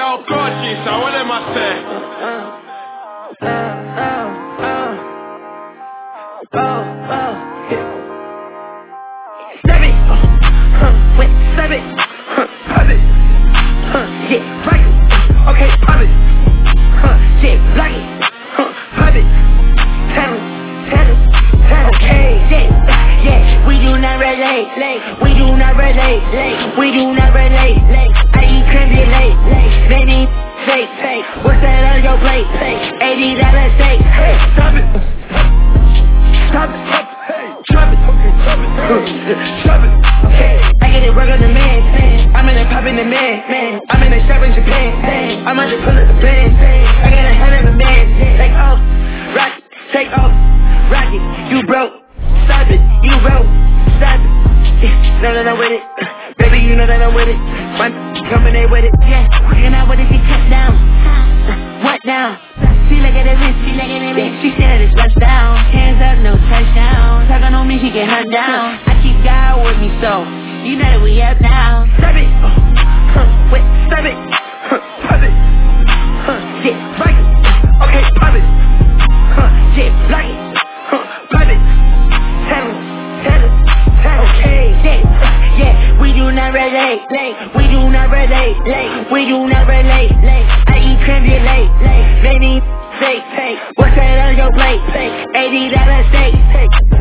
girl gorgeous, I want them I say. Stab it, wait, stab it, pop it, yeah, right it, okay, pop it, yeah, like it, pop it, tell him, okay, yeah, we do not relate, we do not relate, we do not relate, I eat creme late, many fake, what's that on your plate, $80 steak, hey, stop it, drop it, hey, I get it work on the man, I'm in the pop in the man, I'm in the shop in Japan, I'm on the pull of the band, I got a hand of a man, take off, rock it, take off, rock it, you broke, stop it, you broke, stop it, know that I'm with it, baby you know that I'm with it, my coming there with it, yeah, you're not with it, she cut down, what now? She look at the wrist, she said it's touchdown. Hands up, no touchdown. Talking on me, she get her down. I keep God with me, so you know that we up now. Stop it, wait, stop it, pop it, yeah, right it, okay, pop it, yeah, like it, pop it, tell him, okay, yeah, we do not relate, we do not relate, we do not relate, I eat creme late, many fake, what's that on your plate, $80 steak,